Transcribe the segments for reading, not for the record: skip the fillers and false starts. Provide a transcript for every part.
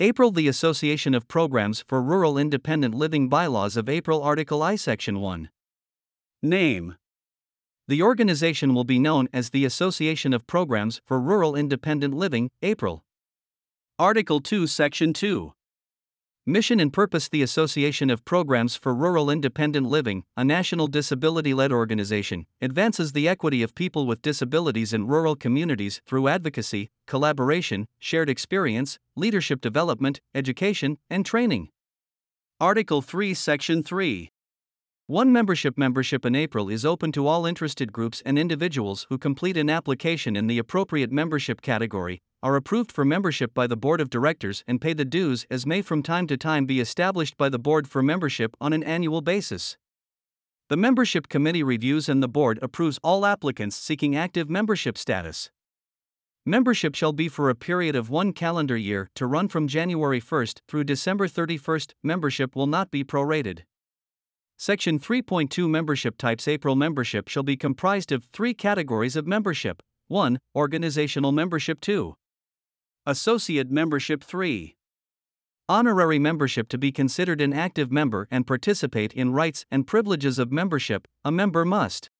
April, the Association of Programs for Rural Independent Living Bylaws of April, Article I, Section 1. Name. The organization will be known as the Association of Programs for Rural Independent Living, April. Article 2, Section 2. Mission and purpose. The Association of Programs for Rural Independent Living, a national disability-led organization, advances the equity of people with disabilities in rural communities through advocacy, collaboration, shared experience, leadership development, education, and training. Article 3, Section 3. 1. Membership in April is open to all interested groups and individuals who complete an application in the appropriate membership category, are approved for membership by the Board of Directors and pay the dues as may from time to time be established by the Board for membership on an annual basis. The Membership Committee reviews and the Board approves all applicants seeking active membership status. Membership shall be for a period of 1 calendar year to run from January 1st through December 31st. Membership will not be prorated. Section 3.2 Membership Types. April membership shall be comprised of 3 categories of membership. 1. Organizational membership. 2. Associate membership. 3. Honorary membership. To be considered an active member and participate in rights and privileges of membership, a member must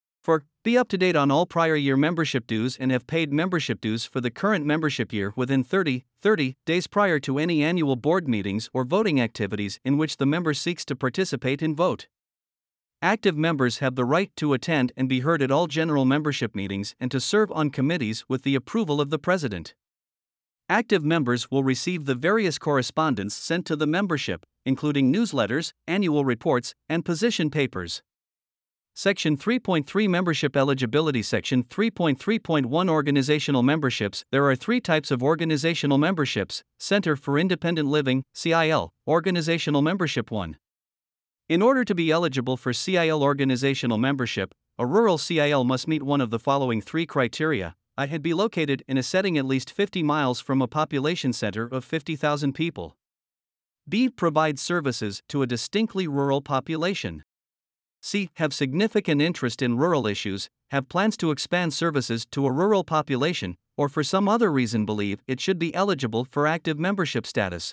be up to date on all prior year membership dues and have paid membership dues for the current membership year within 30 days prior to any annual board meetings or voting activities in which the member seeks to participate and vote. Active members have the right to attend and be heard at all general membership meetings and to serve on committees with the approval of the President. Active members will receive the various correspondence sent to the membership, including newsletters, annual reports, and position papers. Section 3.3 Membership Eligibility. Section 3.3.1 Organizational memberships. There are 3 types of organizational memberships: Center for Independent Living, CIL, Organizational Membership. 1. In order to be eligible for CIL organizational membership, a rural CIL must meet one of the following 3 criteria. I had be located in a setting at least 50 miles from a population center of 50,000 people. B. Provide services to a distinctly rural population. C. Have significant interest in rural issues, have plans to expand services to a rural population, or for some other reason believe it should be eligible for active membership status.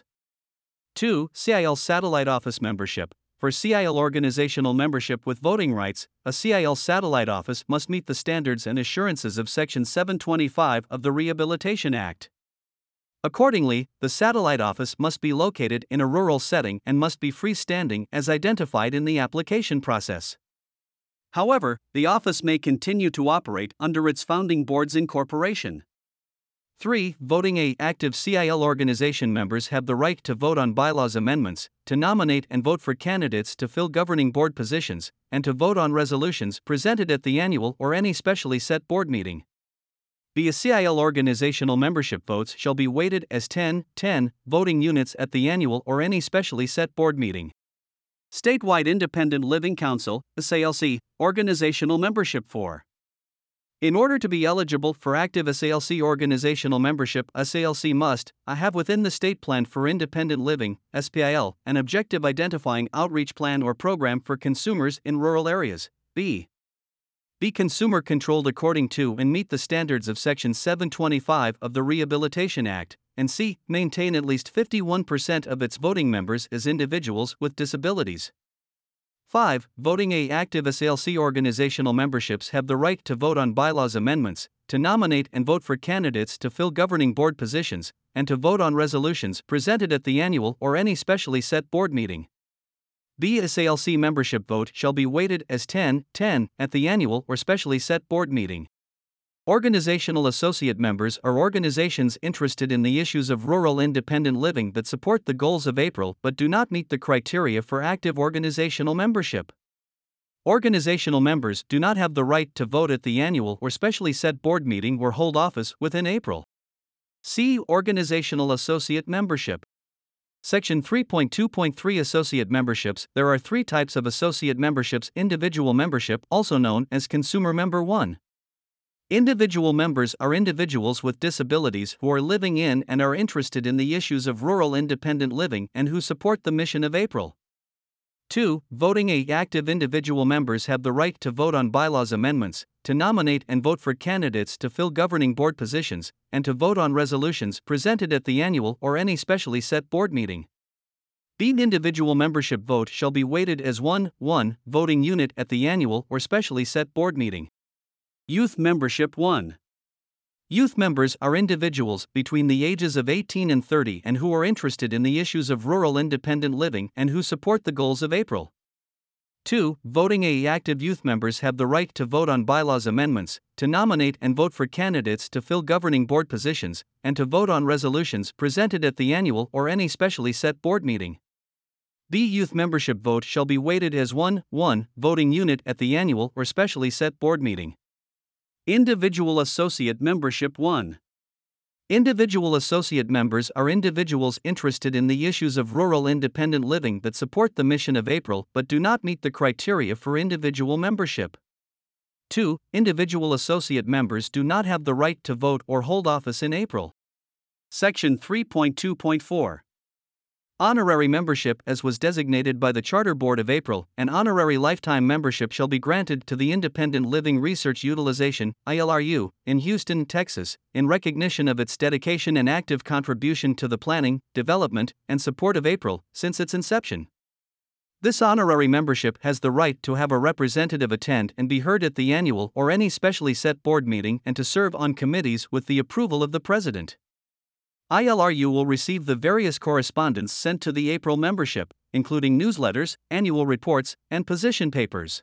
2. CIL Satellite Office membership. For CIL organizational membership with voting rights, a CIL satellite office must meet the standards and assurances of Section 725 of the Rehabilitation Act. Accordingly, the satellite office must be located in a rural setting and must be freestanding as identified in the application process. However, the office may continue to operate under its founding board's incorporation. 3. Voting. Active CIL organization members have the right to vote on bylaws amendments, to nominate and vote for candidates to fill governing board positions, and to vote on resolutions presented at the annual or any specially set board meeting. The CIL organizational membership votes shall be weighted as 10 voting units at the annual or any specially set board meeting. Statewide Independent Living Council, SALC, organizational membership. 4. In order to be eligible for active SALC organizational membership, a SALC must have within the State Plan for Independent Living, SPIL, an objective identifying outreach plan or program for consumers in rural areas. B. Be consumer controlled according to and meet the standards of Section 725 of the Rehabilitation Act, and C. Maintain at least 51% of its voting members as individuals with disabilities. 5. Voting. Active SALC organizational memberships have the right to vote on bylaws amendments, to nominate and vote for candidates to fill governing board positions, and to vote on resolutions presented at the annual or any specially set board meeting. B. SALC membership vote shall be weighted as 10 at the annual or specially set board meeting. Organizational associate members are organizations interested in the issues of rural independent living that support the goals of April but do not meet the criteria for active organizational membership. Organizational members do not have the right to vote at the annual or specially set board meeting or hold office within April. C. Organizational associate membership. Section 3.2.3 Associate memberships. There are 3 types of associate memberships: individual membership, also known as consumer member. 1. Individual members are individuals with disabilities who are living in and are interested in the issues of rural independent living and who support the mission of April. 2. Voting A. Active individual members have the right to vote on bylaws amendments, to nominate and vote for candidates to fill governing board positions, and to vote on resolutions presented at the annual or any specially set board meeting. B. Individual membership vote shall be weighted as one voting unit at the annual or specially set board meeting. Youth membership 1. Youth members are individuals between the ages of 18 and 30 and who are interested in the issues of rural independent living and who support the goals of April. 2. Voting A. Active youth members have the right to vote on bylaws amendments, to nominate and vote for candidates to fill governing board positions, and to vote on resolutions presented at the annual or any specially set board meeting. B. Youth membership vote shall be weighted as one voting unit at the annual or specially set board meeting. Individual associate membership 1. Individual associate members are individuals interested in the issues of rural independent living that support the mission of April but do not meet the criteria for individual membership. 2. Individual associate members do not have the right to vote or hold office in April. Section 3.2.4. Honorary membership as was designated by the Charter Board of April. An honorary lifetime membership shall be granted to the Independent Living Research Utilization, ILRU, in Houston, Texas, in recognition of its dedication and active contribution to the planning, development, and support of April since its inception. This honorary membership has the right to have a representative attend and be heard at the annual or any specially set board meeting and to serve on committees with the approval of the President. ILRU will receive the various correspondence sent to the April membership, including newsletters, annual reports, and position papers.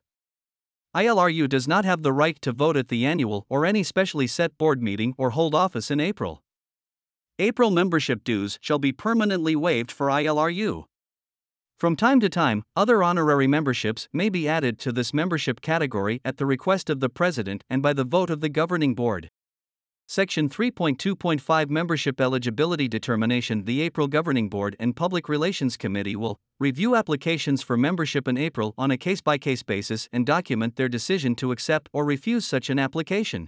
ILRU does not have the right to vote at the annual or any specially set board meeting or hold office in April. April membership dues shall be permanently waived for ILRU. From time to time, other honorary memberships may be added to this membership category at the request of the President and by the vote of the Governing Board. Section 3.2.5 Membership Eligibility Determination. The April Governing Board and Public Relations Committee will review applications for membership in April on a case-by-case basis and document their decision to accept or refuse such an application.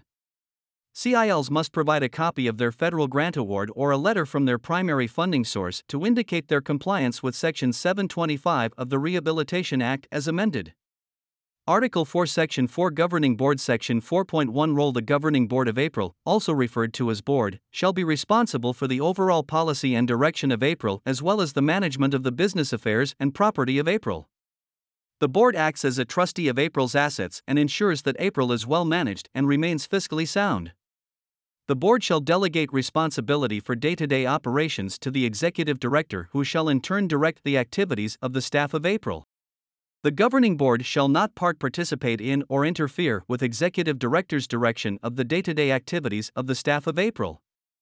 CILs must provide a copy of their federal grant award or a letter from their primary funding source to indicate their compliance with Section 725 of the Rehabilitation Act as amended. Article 4 Section 4 Governing Board Section 4.1 Role. The Governing Board of April, also referred to as Board, shall be responsible for the overall policy and direction of April as well as the management of the business affairs and property of April. The Board acts as a trustee of April's assets and ensures that April is well managed and remains fiscally sound. The Board shall delegate responsibility for day-to-day operations to the Executive Director, who shall in turn direct the activities of the staff of April. The Governing Board shall not participate in or interfere with Executive Director's direction of the day-to-day activities of the staff of April.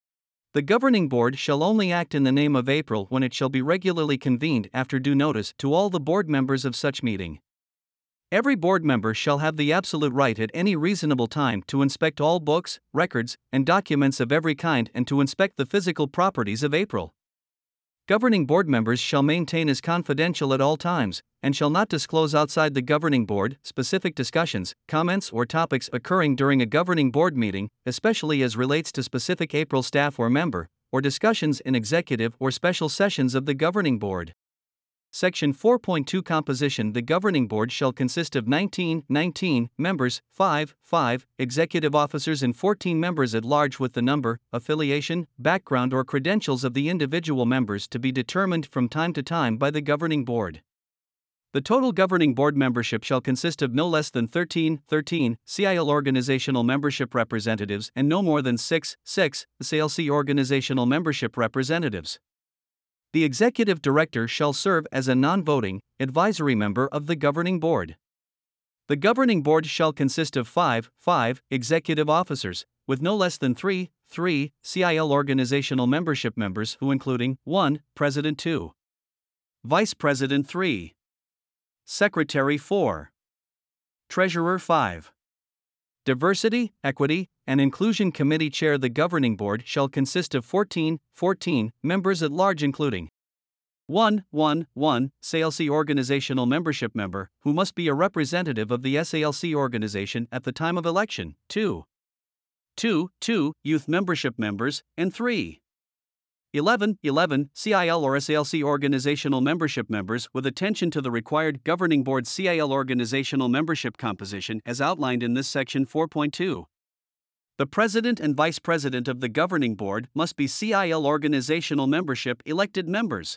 The Governing Board shall only act in the name of April when it shall be regularly convened after due notice to all the board members of such meeting. Every board member shall have the absolute right at any reasonable time to inspect all books, records, and documents of every kind and to inspect the physical properties of April. Governing Board members shall maintain as confidential at all times, and shall not disclose outside the Governing Board specific discussions, comments, or topics occurring during a Governing Board meeting, especially as relates to specific April staff or member, or discussions in executive or special sessions of the Governing Board. Section 4.2 Composition. The Governing Board shall consist of 19 members, 5 executive officers and 14 members at large, with the number, affiliation, background or credentials of the individual members to be determined from time to time by the Governing Board. The total Governing Board membership shall consist of no less than 13 CIL organizational membership representatives and no more than 6 SALC organizational membership representatives. The Executive Director shall serve as a non-voting, advisory member of the Governing Board. The Governing Board shall consist of 5 executive officers, with no less than 3 CIL organizational membership members who including 1 President 2 Vice President 3 Secretary 4 Treasurer 5 Diversity, Equity, and Inclusion Committee Chair. The Governing Board shall consist of 14 members at large including 1 SALC organizational membership member, who must be a representative of the SALC organization at the time of election, 2 youth membership members, and 3 11 CIL or SALC organizational membership members with attention to the required governing board CIL organizational membership composition as outlined in this section 4.2. The president and vice president of the governing board must be CIL organizational membership elected members.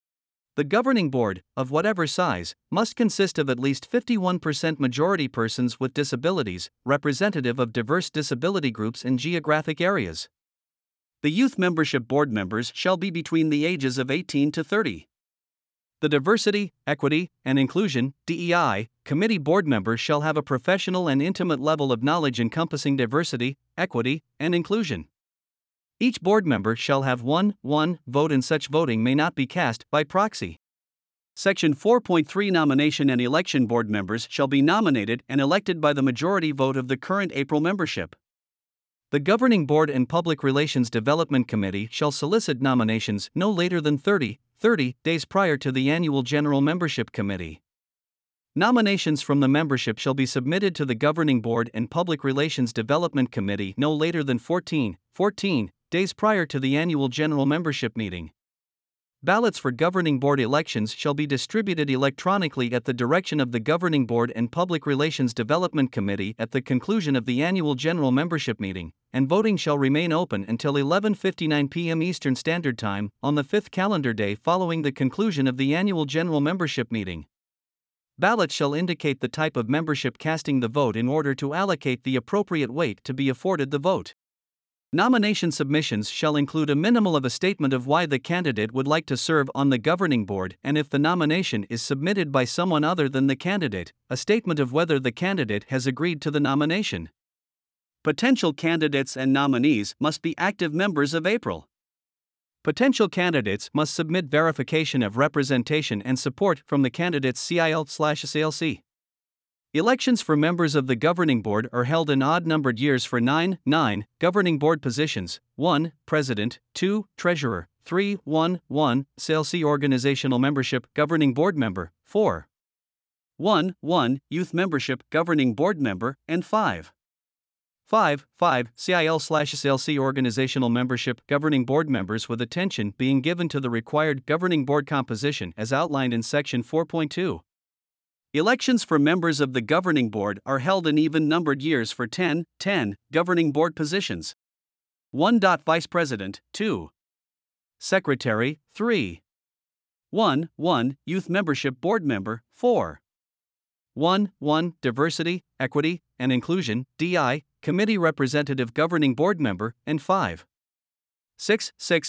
The governing board, of whatever size, must consist of at least 51% majority persons with disabilities, representative of diverse disability groups in geographic areas. The youth membership board members shall be between the ages of 18 to 30. The Diversity, Equity, and Inclusion (DEI) committee board members shall have a professional and intimate level of knowledge encompassing diversity, equity, and inclusion. Each board member shall have one vote, and such voting may not be cast by proxy. Section 4.3 Nomination and election board members shall be nominated and elected by the majority vote of the current April membership. The Governing Board and Public Relations Development Committee shall solicit nominations no later than 30 days prior to the annual General Membership Committee. Nominations from the membership shall be submitted to the Governing Board and Public Relations Development Committee no later than 14 days prior to the annual General Membership meeting. Ballots for Governing Board elections shall be distributed electronically at the direction of the Governing Board and Public Relations Development Committee at the conclusion of the annual General Membership meeting, and voting shall remain open until 11:59 p.m. Eastern Standard Time on the 5th calendar day following the conclusion of the annual General Membership meeting. Ballots shall indicate the type of membership casting the vote in order to allocate the appropriate weight to be afforded the vote. Nomination submissions shall include a minimal of a statement of why the candidate would like to serve on the governing board, and if the nomination is submitted by someone other than the candidate, a statement of whether the candidate has agreed to the nomination. Potential candidates and nominees must be active members of April. Potential candidates must submit verification of representation and support from the candidate's CIL/SALC. Elections for members of the governing board are held in odd-numbered years for 9 governing board positions: 1. President, 2. Treasurer, 3. 1 SALC organizational membership governing board member, 4. 1 youth membership governing board member, and 5. 5 CIL/SALC organizational membership governing board members, with attention being given to the required governing board composition as outlined in section 4.2. Elections for members of the governing board are held in even-numbered years for 10 governing board positions: 1. Vice President, 2. Secretary, 3. 1 youth membership board member, 4. 1 Diversity, Equity, and Inclusion (DI) committee representative governing board member, and 5. 6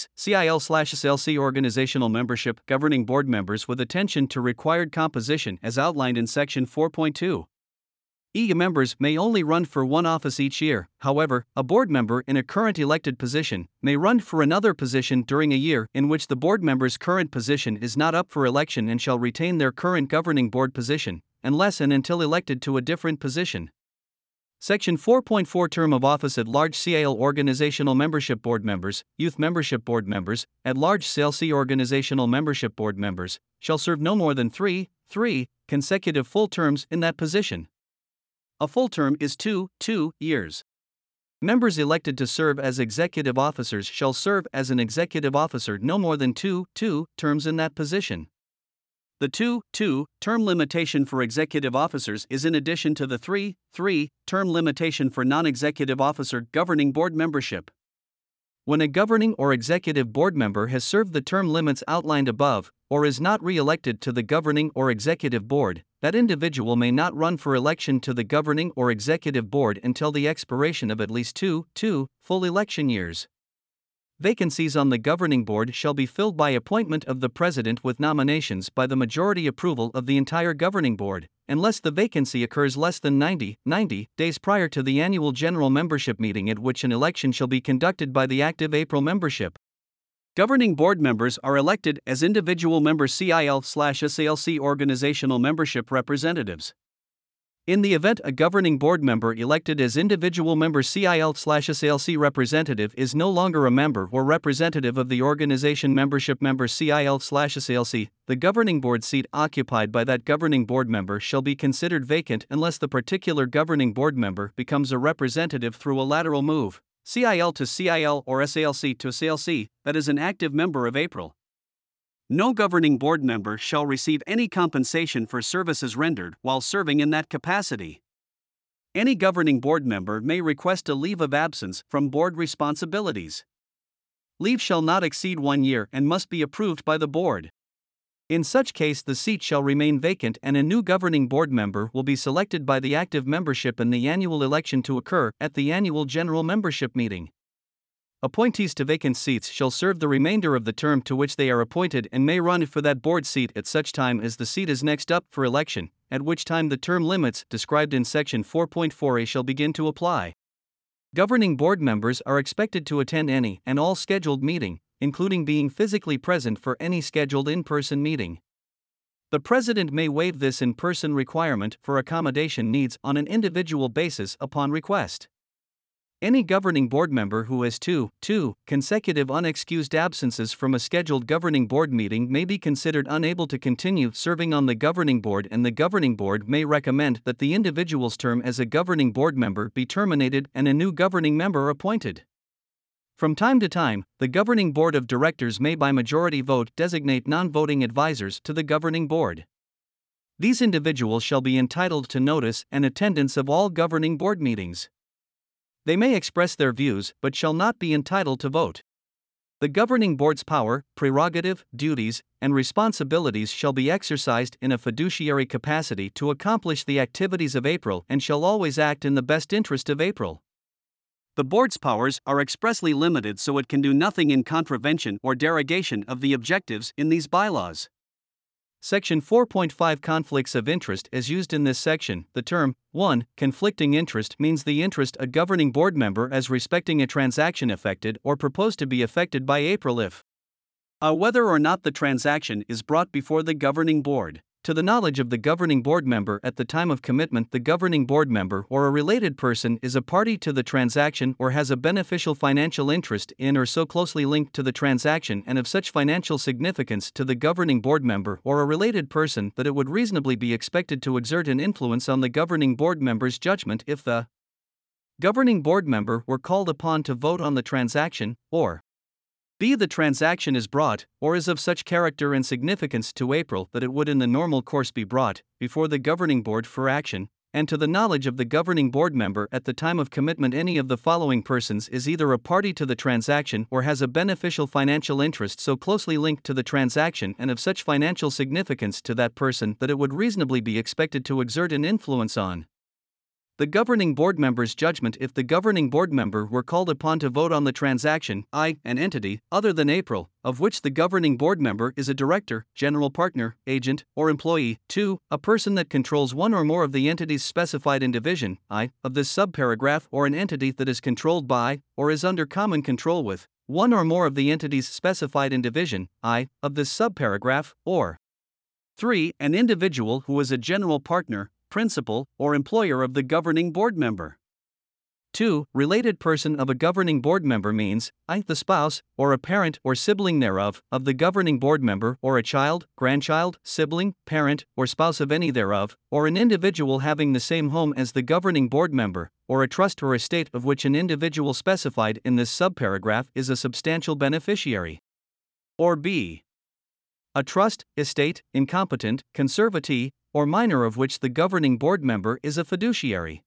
CIL/SALC organizational membership governing board members, with attention to required composition as outlined in section 4.2. Members may only run for one office each year. However, a board member in a current elected position may run for another position during a year in which the board member's current position is not up for election, and shall retain their current governing board position unless and until elected to a different position. Section 4.4 Term of office at large CIL organizational membership board members, youth membership board members, at large SALC organizational membership board members, shall serve no more than 3 consecutive full terms in that position. A full term is 2 years. Members elected to serve as executive officers shall serve as an executive officer no more than 2 terms in that position. The 2-term limitation for executive officers is in addition to the 3-term limitation for non-executive officer governing board membership. When a governing or executive board member has served the term limits outlined above, or is not re-elected to the governing or executive board, that individual may not run for election to the governing or executive board until the expiration of at least 2 full election years. Vacancies on the governing board shall be filled by appointment of the president with nominations by the majority approval of the entire governing board, unless the vacancy occurs less than 90 days prior to the annual general membership meeting at which an election shall be conducted by the active April membership. Governing board members are elected as individual member CIL/SALC organizational membership representatives. In the event a governing board member elected as individual member CIL/SALC representative is no longer a member or representative of the organization membership member CIL/SALC, the governing board seat occupied by that governing board member shall be considered vacant unless the particular governing board member becomes a representative through a lateral move. CIL to CIL or SALC to SALC that is an active member of April. No governing board member shall receive any compensation for services rendered while serving in that capacity. Any governing board member may request a leave of absence from board responsibilities. Leave shall not exceed 1 year and must be approved by the board. In such case, the seat shall remain vacant and a new governing board member will be selected by the active membership in the annual election to occur at the annual general membership meeting. Appointees to vacant seats shall serve the remainder of the term to which they are appointed and may run for that board seat at such time as the seat is next up for election, at which time the term limits described in Section 4.4a shall begin to apply. Governing board members are expected to attend any and all scheduled meeting, including being physically present for any scheduled in-person meeting. The President may waive this in-person requirement for accommodation needs on an individual basis upon request. Any governing board member who has two consecutive unexcused absences from a scheduled governing board meeting may be considered unable to continue serving on the governing board, and the governing board may recommend that the individual's term as a governing board member be terminated and a new governing member appointed. From time to time, the governing board of directors may by majority vote designate non-voting advisors to the governing board. These individuals shall be entitled to notice and attendance of all governing board meetings. They may express their views but shall not be entitled to vote. The governing board's power, prerogative, duties, and responsibilities shall be exercised in a fiduciary capacity to accomplish the activities of April and shall always act in the best interest of April. The board's powers are expressly limited so it can do nothing in contravention or derogation of the objectives in these bylaws. Section 4.5 Conflicts of interest as used in this section. The term 1. Conflicting interest means the interest a governing board member as respecting a transaction affected or proposed to be affected by April if whether or not the transaction is brought before the governing board to the knowledge of the governing board member at the time of commitment, the governing board member or a related person is a party to the transaction or has a beneficial financial interest in or so closely linked to the transaction and of such financial significance to the governing board member or a related person that it would reasonably be expected to exert an influence on the governing board member's judgment if the governing board member were called upon to vote on the transaction, or b. the transaction is brought, or is of such character and significance to April that it would in the normal course be brought, before the governing board for action, and to the knowledge of the governing board member at the time of commitment any of the following persons is either a party to the transaction or has a beneficial financial interest so closely linked to the transaction and of such financial significance to that person that it would reasonably be expected to exert an influence on the governing board member's judgment if the governing board member were called upon to vote on the transaction, an entity, other than April, of which the governing board member is a director, general partner, agent, or employee, 2. A person that controls one or more of the entities specified in division I of this subparagraph or an entity that is controlled by, or is under common control with, one or more of the entities specified in division I of this subparagraph, or 3. An individual who is a general partner, principal, or employer of the governing board member. 2. Related person of a governing board member means, the spouse, or a parent or sibling thereof, of the governing board member, or a child, grandchild, sibling, parent, or spouse of any thereof, or an individual having the same home as the governing board member, or a trust or estate of which an individual specified in this subparagraph is a substantial beneficiary. Or b. A trust, estate, incompetent, conservatee, or minor of which the governing board member is a fiduciary.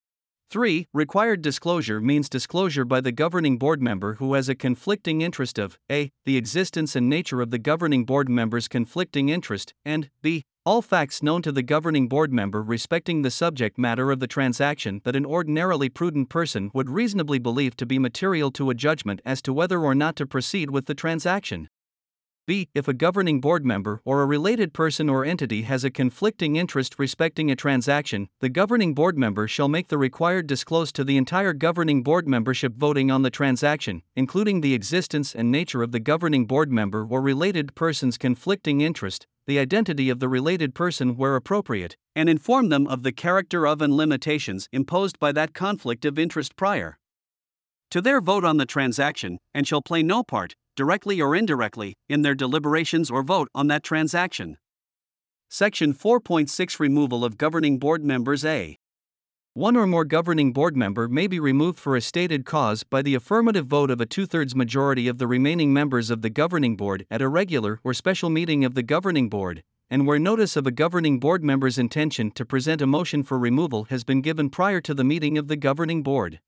3. Required disclosure means disclosure by the governing board member who has a conflicting interest of a. the existence and nature of the governing board member's conflicting interest, and b. all facts known to the governing board member respecting the subject matter of the transaction that an ordinarily prudent person would reasonably believe to be material to a judgment as to whether or not to proceed with the transaction. b. If a governing board member or a related person or entity has a conflicting interest respecting a transaction, the governing board member shall make the required disclose to the entire governing board membership voting on the transaction, including the existence and nature of the governing board member or related person's conflicting interest, the identity of the related person where appropriate, and inform them of the character of and limitations imposed by that conflict of interest prior to their vote on the transaction, and shall play no part, directly or indirectly, in their deliberations or vote on that transaction. Section 4.6 Removal of governing board members. A. One or more governing board member may be removed for a stated cause by the affirmative vote of a 2/3 majority of the remaining members of the governing board at a regular or special meeting of the governing board, and where notice of a governing board member's intention to present a motion for removal has been given prior to the meeting of the governing board.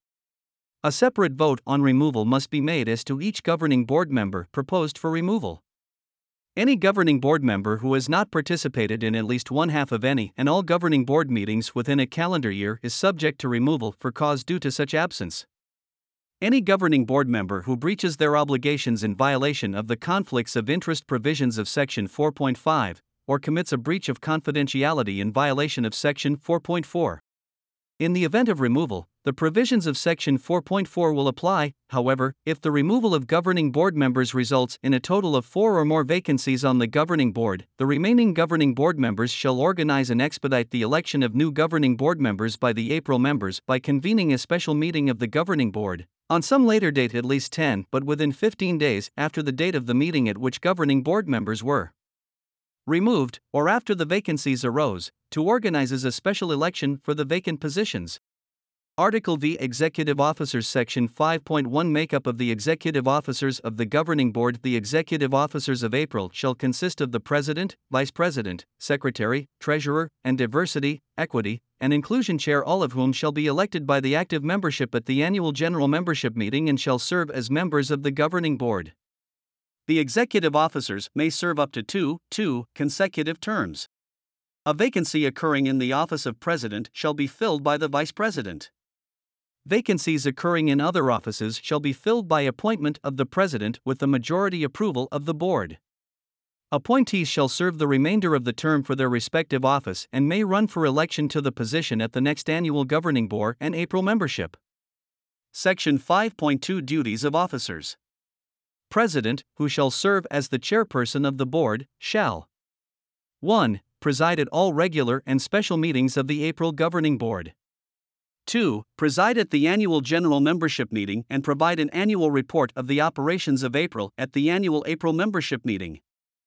A separate vote on removal must be made as to each governing board member proposed for removal. Any governing board member who has not participated in at least one half of any and all governing board meetings within a calendar year is subject to removal for cause due to such absence. Any governing board member who breaches their obligations in violation of the conflicts of interest provisions of Section 4.5, or commits a breach of confidentiality in violation of Section 4.4. In the event of removal, the provisions of Section 4.4 will apply. However, if the removal of governing board members results in a total of 4 or more vacancies on the governing board, the remaining governing board members shall organize and expedite the election of new governing board members by the April members by convening a special meeting of the governing board, on some later date at least 10 but within 15 days after the date of the meeting at which governing board members were removed, or after the vacancies arose, to organizes a special election for the vacant positions. Article V. Executive Officers. Section 5.1 Makeup of the Executive Officers of the Governing Board. The Executive Officers of April shall consist of the President, Vice President, Secretary, Treasurer, and Diversity, Equity, and Inclusion Chair, all of whom shall be elected by the active membership at the annual general membership meeting and shall serve as members of the Governing Board. The executive officers may serve up to two consecutive terms. A vacancy occurring in the office of President shall be filled by the Vice President. Vacancies occurring in other offices shall be filled by appointment of the President with the majority approval of the Board. Appointees shall serve the remainder of the term for their respective office and may run for election to the position at the next annual Governing Board and April membership. Section 5.2 Duties of Officers. President, who shall serve as the chairperson of the board, shall 1. Preside at all regular and special meetings of the April Governing Board. 2. Preside at the annual general membership meeting and provide an annual report of the operations of April at the annual April membership meeting.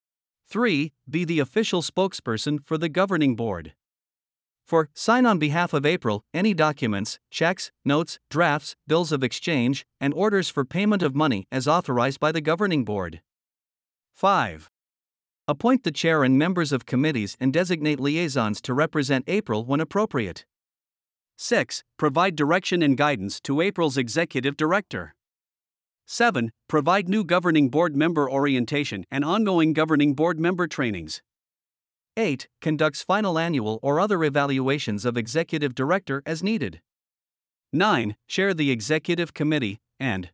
3. Be the official spokesperson for the Governing Board. 4. Sign on behalf of April any documents, checks, notes, drafts, bills of exchange, and orders for payment of money as authorized by the Governing Board. 5. Appoint the chair and members of committees and designate liaisons to represent April when appropriate. 6. Provide direction and guidance to April's executive director. 7. Provide new Governing Board member orientation and ongoing Governing Board member trainings. 8. Conducts final annual or other evaluations of executive director as needed. 9. Chair the executive committee, and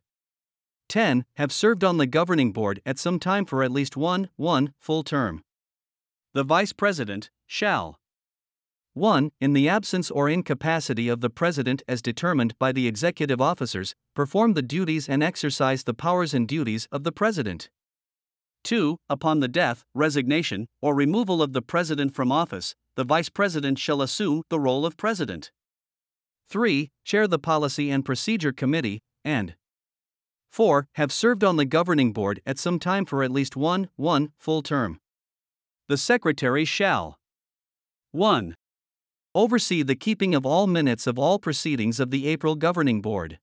10. Have served on the governing board at some time for at least one full term. The Vice President shall 1. In the absence or incapacity of the President as determined by the executive officers, perform the duties and exercise the powers and duties of the President. 2. Upon the death, resignation, or removal of the President from office, the Vice President shall assume the role of President. 3. Chair the Policy and Procedure Committee, and 4. Have served on the Governing Board at some time for at least one full term. The Secretary shall 1. Oversee the keeping of all minutes of all proceedings of the April Governing Board.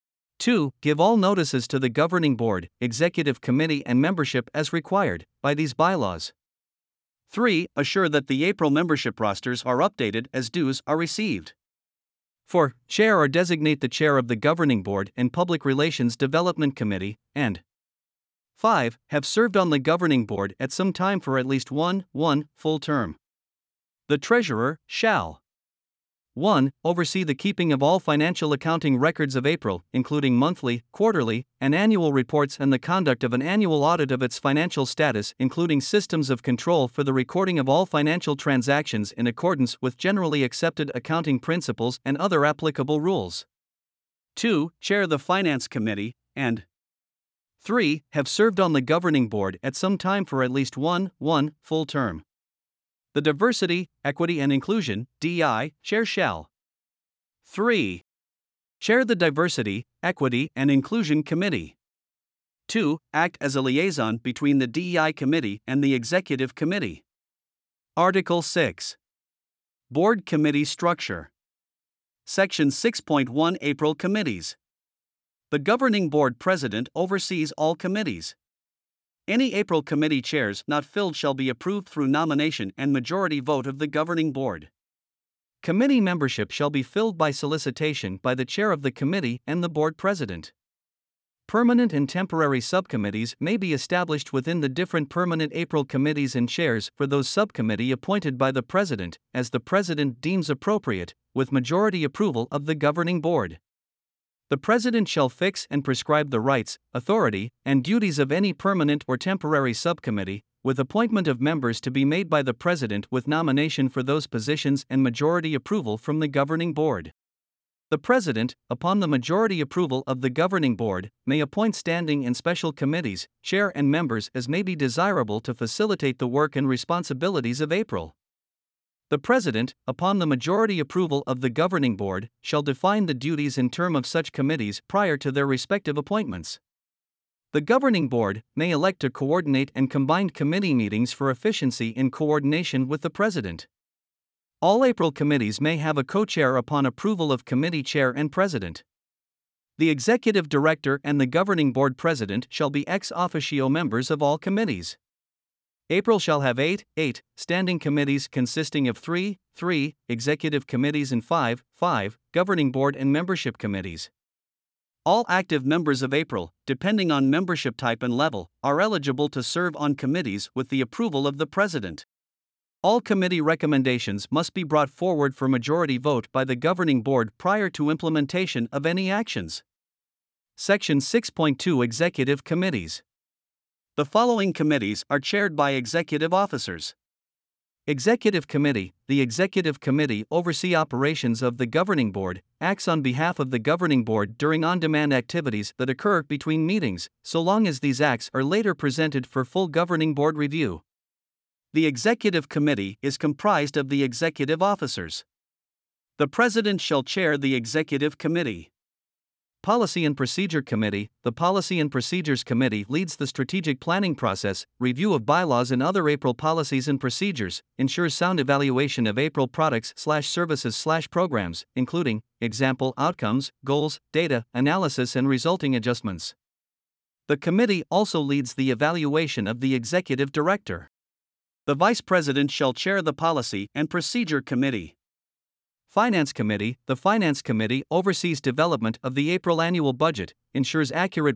2. Give all notices to the Governing Board, Executive Committee and membership as required by these bylaws. 3. Assure that the April membership rosters are updated as dues are received. 4. Chair or designate the chair of the Governing Board and Public Relations Development Committee, and 5. Have served on the Governing Board at some time for at least one full term. The Treasurer shall 1. Oversee the keeping of all financial accounting records of April, including monthly, quarterly, and annual reports, and the conduct of an annual audit of its financial status, including systems of control for the recording of all financial transactions in accordance with generally accepted accounting principles and other applicable rules. 2. Chair the Finance Committee, and 3. Have served on the Governing Board at some time for at least one full term. The Diversity, Equity and Inclusion (DEI) Chair shall 3. Chair the Diversity, Equity and Inclusion Committee. 2. Act as a liaison between the DEI Committee and the Executive Committee. Article 6. Board Committee Structure. Section 6.1 April Committees. The Governing Board President oversees all committees. Any April committee chairs not filled shall be approved through nomination and majority vote of the Governing Board. Committee membership shall be filled by solicitation by the chair of the committee and the board president. Permanent and temporary subcommittees may be established within the different permanent April committees and chairs for those subcommittee appointed by the president, as the president deems appropriate, with majority approval of the governing board. The president shall fix and prescribe the rights, authority, and duties of any permanent or temporary subcommittee, with appointment of members to be made by the president with nomination for those positions and majority approval from the governing board. The President, upon the majority approval of the Governing Board, may appoint standing and special committees, chair and members as may be desirable to facilitate the work and responsibilities of April. The President, upon the majority approval of the Governing Board, shall define the duties and term of such committees prior to their respective appointments. The Governing Board may elect to coordinate and combine committee meetings for efficiency in coordination with the President. All April committees may have a co-chair upon approval of committee chair and president. The executive director and the governing board president shall be ex officio members of all committees. April shall have 8 standing committees consisting of 3 executive committees and 5 governing board and membership committees. All active members of April, depending on membership type and level, are eligible to serve on committees with the approval of the president. All committee recommendations must be brought forward for majority vote by the governing board prior to implementation of any actions. Section 6.2 Executive Committees. The following committees are chaired by executive officers. Executive Committee. The Executive Committee oversees operations of the Governing Board, acts on behalf of the Governing Board during on-demand activities that occur between meetings, so long as these acts are later presented for full Governing Board review. The Executive Committee is comprised of the executive officers. The President shall chair the Executive Committee. Policy and Procedure Committee. The Policy and Procedures Committee leads the strategic planning process, review of bylaws and other April policies and procedures, ensures sound evaluation of April products/services/programs, including, example, outcomes, goals, data, analysis and resulting adjustments. The committee also leads the evaluation of the Executive Director. The Vice President shall chair the Policy and Procedure Committee. Finance Committee. The Finance Committee oversees development of the April annual budget, ensures accurate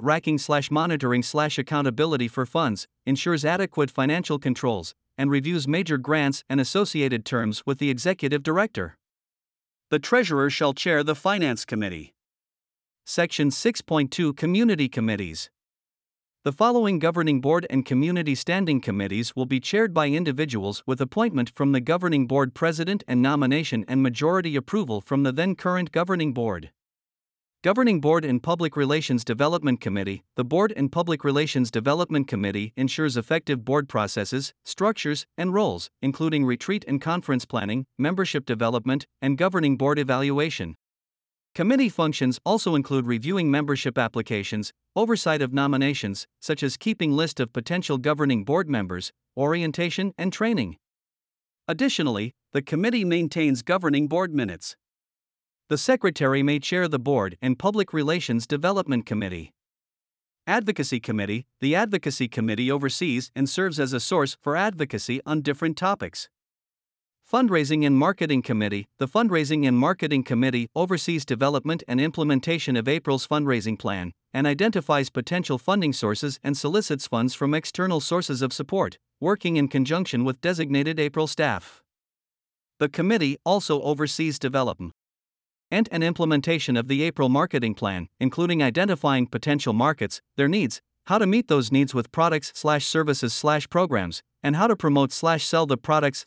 tracking/monitoring/accountability for funds, ensures adequate financial controls, and reviews major grants and associated terms with the Executive Director. The Treasurer shall chair the Finance Committee. Section 6.2 Community Committees. The following Governing Board and Community Standing Committees will be chaired by individuals with appointment from the Governing Board President and nomination and majority approval from the then current Governing Board. Governing Board and Public Relations Development Committee. The Board and Public Relations Development Committee ensures effective board processes, structures, and roles, including retreat and conference planning, membership development, and governing board evaluation. Committee functions also include reviewing membership applications, oversight of nominations, such as keeping list of potential governing board members, orientation and training. Additionally, the committee maintains governing board minutes. The Secretary may chair the Board and Public Relations Development Committee. Advocacy Committee. The Advocacy Committee oversees and serves as a source for advocacy on different topics. Fundraising and Marketing Committee. The Fundraising and Marketing Committee oversees development and implementation of April's fundraising plan, and identifies potential funding sources and solicits funds from external sources of support, working in conjunction with designated April staff. The committee also oversees development and implementation of the April marketing plan, including identifying potential markets, their needs, how to meet those needs with products/services/programs, and how to promote/sell the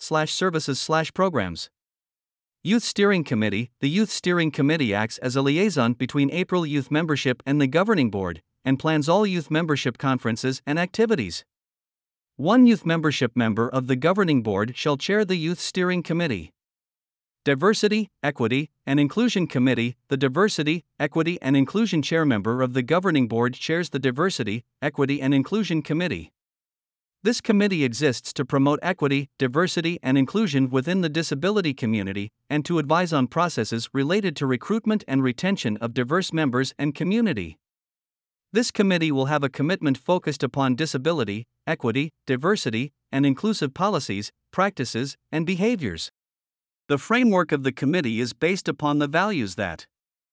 products/services/programs. Youth Steering Committee. The Youth Steering Committee acts as a liaison between April youth membership and the Governing Board, and plans all youth membership conferences and activities. One youth membership member of the Governing Board shall chair the Youth Steering Committee. Diversity, Equity, and Inclusion Committee. The Diversity, Equity, and Inclusion Chairmember of the Governing Board chairs the Diversity, Equity, and Inclusion Committee. This committee exists to promote equity, diversity, and inclusion within the disability community, and to advise on processes related to recruitment and retention of diverse members and community. This committee will have a commitment focused upon disability, equity, diversity, and inclusive policies, practices, and behaviors. The framework of the committee is based upon the values that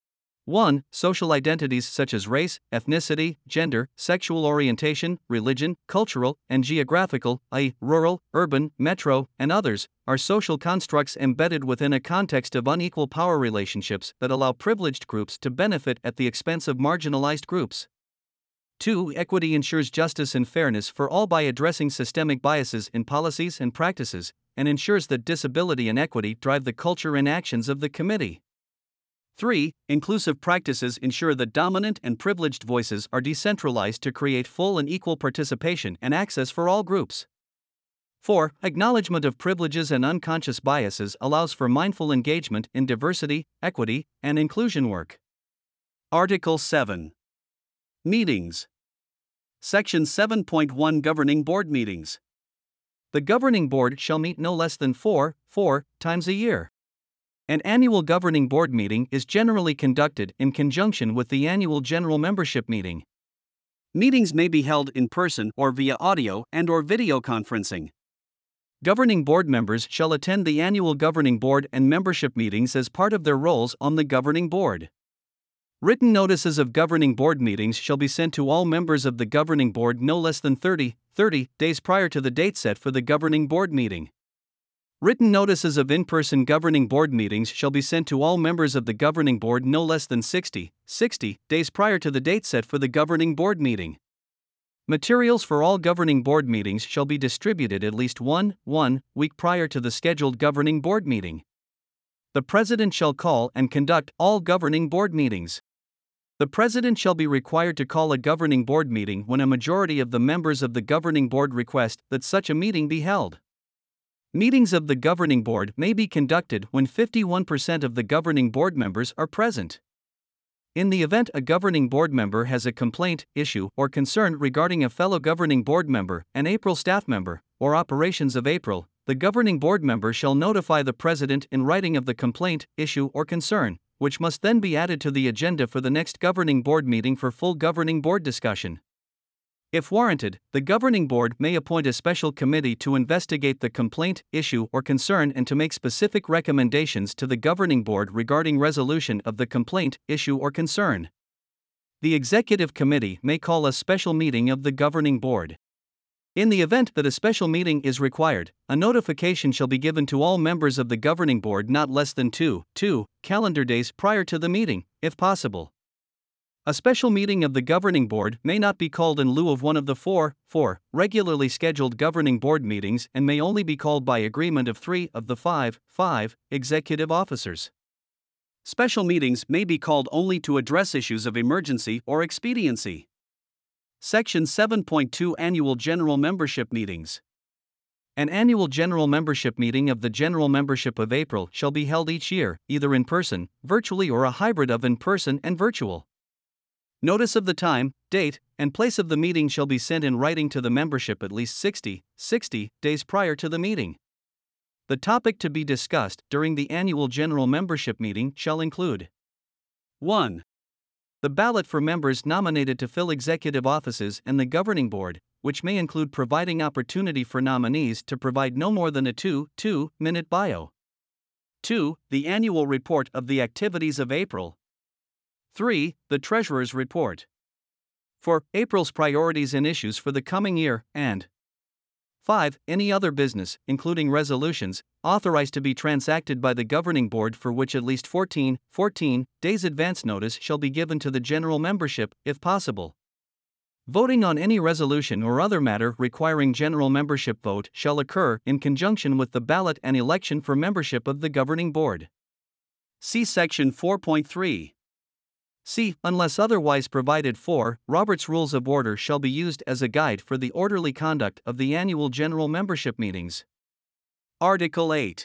1. Social identities such as race, ethnicity, gender, sexual orientation, religion, cultural, and geographical, i.e., rural, urban, metro, and others, are social constructs embedded within a context of unequal power relationships that allow privileged groups to benefit at the expense of marginalized groups. 2. Equity ensures justice and fairness for all by addressing systemic biases in policies and practices, and ensures that disability and equity drive the culture and actions of the committee. 3. Inclusive practices ensure that dominant and privileged voices are decentralized to create full and equal participation and access for all groups. 4. Acknowledgement of privileges and unconscious biases allows for mindful engagement in diversity, equity, and inclusion work. Article 7. Meetings. Section 7.1 Governing Board Meetings. The Governing Board shall meet no less than 4 times a year. An annual Governing Board meeting is generally conducted in conjunction with the annual General Membership Meeting. Meetings may be held in person or via audio and/or video conferencing. Governing Board members shall attend the annual Governing Board and membership meetings as part of their roles on the Governing Board. Written notices of Governing Board meetings shall be sent to all members of the Governing Board no less than 30 days prior to the date set for the Governing Board meeting. Written notices of in-person Governing Board meetings shall be sent to all members of the Governing Board no less than 60 days prior to the date set for the Governing Board meeting. Materials for all Governing Board meetings shall be distributed at least one week prior to the scheduled Governing Board meeting. The President shall call and conduct all Governing Board meetings. The President shall be required to call a Governing Board meeting when a majority of the members of the Governing Board request that such a meeting be held. Meetings of the Governing Board may be conducted when 51% of the Governing Board members are present. In the event a Governing Board member has a complaint, issue, or concern regarding a fellow Governing Board member, an April staff member, or operations of April, the Governing Board member shall notify the President in writing of the complaint, issue, or concern, which must then be added to the agenda for the next Governing Board meeting for full Governing Board discussion. If warranted, the Governing Board may appoint a special committee to investigate the complaint, issue, or concern and to make specific recommendations to the Governing Board regarding resolution of the complaint, issue, or concern. The Executive Committee may call a special meeting of the Governing Board. In the event that a special meeting is required, a notification shall be given to all members of the Governing Board not less than two calendar days prior to the meeting, if possible. A special meeting of the Governing Board may not be called in lieu of one of the four regularly scheduled Governing Board meetings and may only be called by agreement of 3 of the 5 executive officers. Special meetings may be called only to address issues of emergency or expediency. Section 7.2 Annual General Membership Meetings. An annual General Membership Meeting of the General Membership of April shall be held each year, either in person, virtually, or a hybrid of in person and virtual. Notice of the time, date, and place of the meeting shall be sent in writing to the membership at least 60 days prior to the meeting. The topic to be discussed during the annual General Membership Meeting shall include 1. The ballot for members nominated to fill executive offices and the Governing Board, which may include providing opportunity for nominees to provide no more than a 2-minute bio. 2. The annual report of the activities of April. 3. The Treasurer's Report. 4. April's priorities and issues for the coming year, and 5. Any other business, including resolutions, authorized to be transacted by the Governing Board for which at least 14 days advance notice shall be given to the general membership, if possible. Voting on any resolution or other matter requiring general membership vote shall occur in conjunction with the ballot and election for membership of the Governing Board. See Section 4.3. C. Unless otherwise provided for, Robert's Rules of Order shall be used as a guide for the orderly conduct of the annual general membership meetings. Article 8.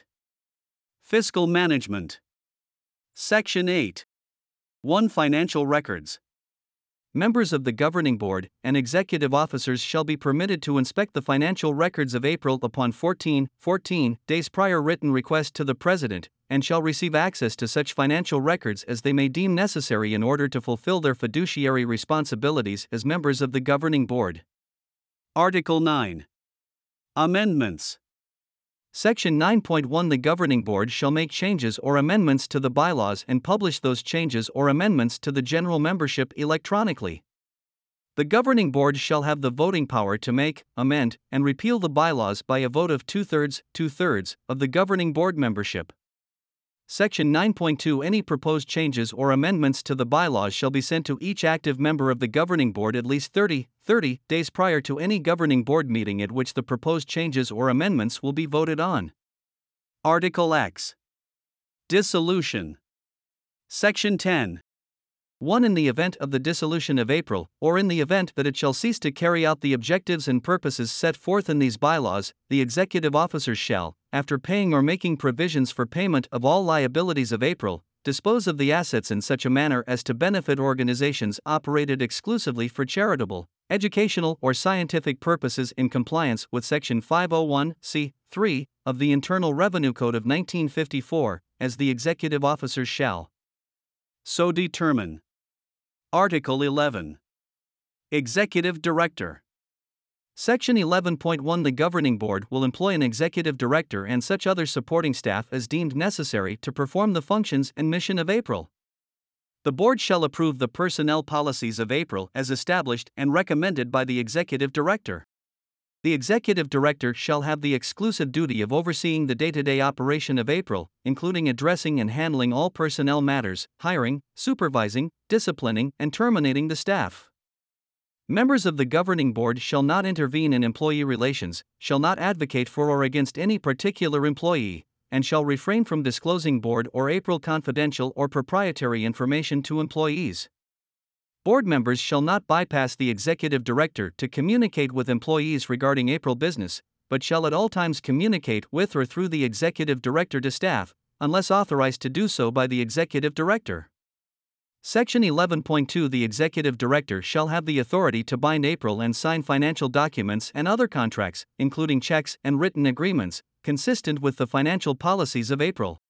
Fiscal Management. Section 8. 1. Financial Records. members of the governing board and executive officers shall be permitted to inspect the financial records of April upon 14 days prior written request to the President, and shall receive access to such financial records as they may deem necessary in order to fulfill their fiduciary responsibilities as members of the governing board. Article 9. Amendments. Section 9.1 The governing board shall make changes or amendments to the bylaws and publish those changes or amendments to the general membership electronically. The governing board shall have the voting power to make, amend, and repeal the bylaws by a vote of two-thirds of the governing board membership. Section 9.2 Any proposed changes or amendments to the bylaws shall be sent to each active member of the governing board at least 30 days prior to any governing board meeting at which the proposed changes or amendments will be voted on. Article X. Dissolution. Section 10. 1. In the event of the dissolution of April, or in the event that it shall cease to carry out the objectives and purposes set forth in these bylaws, the executive officers shall, after paying or making provisions for payment of all liabilities of April, dispose of the assets in such a manner as to benefit organizations operated exclusively for charitable, educational, or scientific purposes in compliance with Section 501(c)(3) of the Internal Revenue Code of 1954, as the executive officers shall so determine. Article 11. Executive Director. Section 11.1 The governing board will employ an executive director and such other supporting staff as deemed necessary to perform the functions and mission of April. The board shall approve the personnel policies of April as established and recommended by the executive director. The executive director shall have the exclusive duty of overseeing the day-to-day operation of April, including addressing and handling all personnel matters, hiring, supervising, disciplining, and terminating the staff. Members of the governing board shall not intervene in employee relations, shall not advocate for or against any particular employee, and shall refrain from disclosing board or April confidential or proprietary information to employees. Board members shall not bypass the executive director to communicate with employees regarding April business, but shall at all times communicate with or through the executive director to staff, unless authorized to do so by the executive director. Section 11.2 The executive director shall have the authority to bind April and sign financial documents and other contracts, including checks and written agreements, consistent with the financial policies of April.